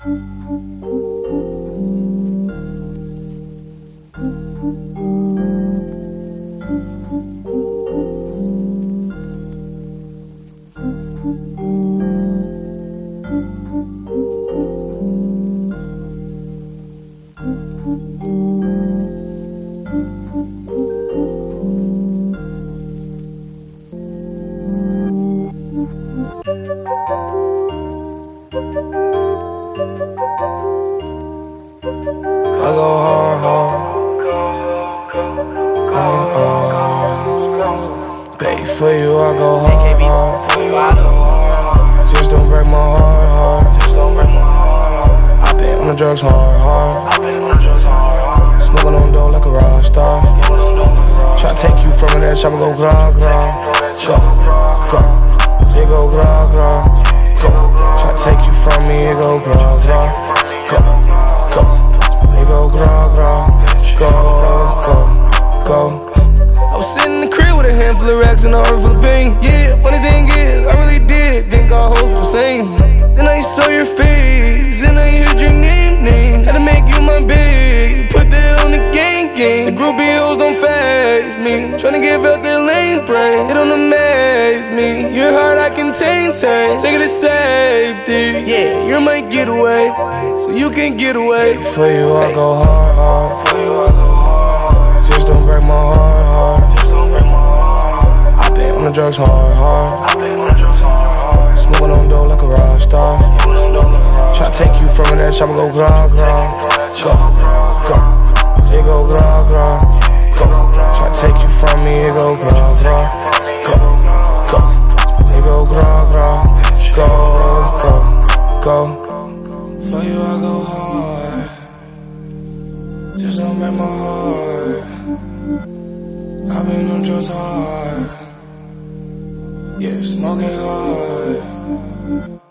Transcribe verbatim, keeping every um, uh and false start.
I go hard, hard. Uh, uh, Pay for you, I go hard, hard. Just don't break my heart, heart. I been on the drugs hard, hard. Smoking on dough like a rock star. Try to take you from that chopper, go gra gra. Go, go. It go gra gra. Go. Try to take you from me, it go gra gra. Go, go. It go gra gra. Go, go, go. I was sitting in the crib with a handful of racks and a heart full of pain. Yeah, funny thing is, I really did think our hoes were the same. Then I saw your face, and I heard your name, name. Had to make you my babe, put that on the gang, gang. The groupie hoes don't faze me, tryna give out their lane brain. It don't amaze me, your heart I can taint, taint. Take it to safety, yeah, you're my getaway, so you can get away. For you I go hard, hard. For you I go hard. Just don't break my heart, heart. Just don't break my heart. I been on the drugs hard, hard. I been on the drugs hard, hard. Smoking on dough like a rock star. Try to take you from that chopper, go gra gra. Go, go. It go gra gra. Go. Try to take you from me, it go gra gra. Go, go. It go gra gra. Go, go, go. For you I go hard. Just don't break my heart. I've been on drugs hard. Yeah, smoking hard.